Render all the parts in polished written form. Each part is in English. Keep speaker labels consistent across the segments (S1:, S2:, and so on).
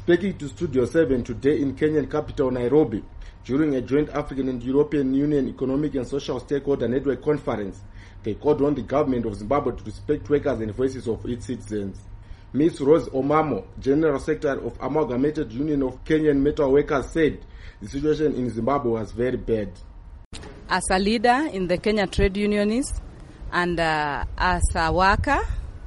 S1: Speaking to Studio 7 today in Kenyan capital Nairobi, during a joint African and European Union Economic and Social Stakeholder Network conference, they called on the government of Zimbabwe to respect workers and voices of its citizens. Ms. Rose Omamo, General Secretary of Amalgamated Union of Kenyan Metal Workers, said the situation in Zimbabwe was very bad.
S2: As a leader in the Kenya Trade Unionists and as a worker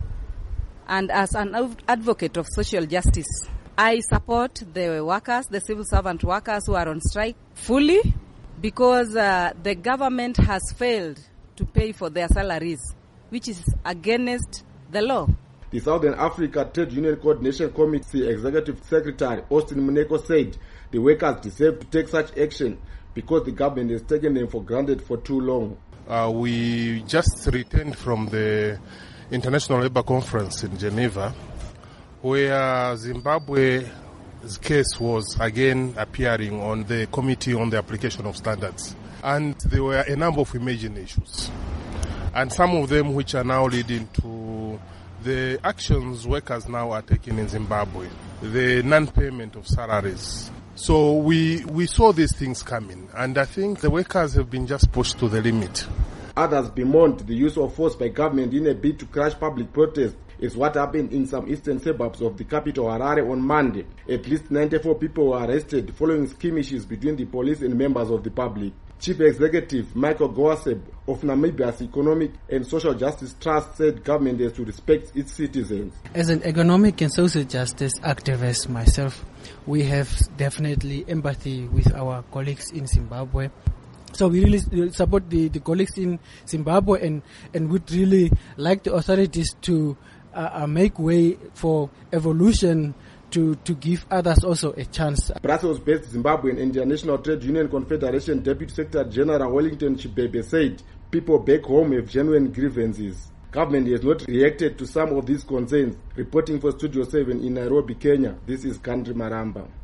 S2: and as an advocate of social justice, I support the workers, the civil servant workers who are on strike fully because the government has failed to pay for their salaries, which is against the law.
S1: The Southern Africa Trade Union Coordination Committee Executive Secretary Austin Muneko said the workers deserve to take such action because the government has taken them for granted for too long.
S3: We just returned from the International Labour Conference in Geneva, where Zimbabwe's case was again appearing on the Committee on the Application of Standards. And there were a number of emerging issues, and some of them which are now leading to the actions workers now are taking in Zimbabwe, the non-payment of salaries. So we saw these things coming, and I think the workers have been just pushed to the limit.
S1: Others bemoaned the use of force by government in a bid to crush public protest. Is what happened in some eastern suburbs of the capital Harare on Monday. At least 94 people were arrested following skirmishes between the police and members of the public. Chief Executive Michael Goaseb of Namibia's Economic and Social Justice Trust said government has to respect its citizens.
S4: As an economic and social justice activist myself, we have definitely empathy with our colleagues in Zimbabwe. So we really support the colleagues in Zimbabwe and would really like the authorities to make way for evolution to give others also a chance.
S1: Brussels-based Zimbabwean International Trade Union Confederation Deputy Secretary General Wellington Chibebe said people back home have genuine grievances. Government has not reacted to some of these concerns. Reporting for Studio 7 in Nairobi, Kenya, this is Kandri Maramba.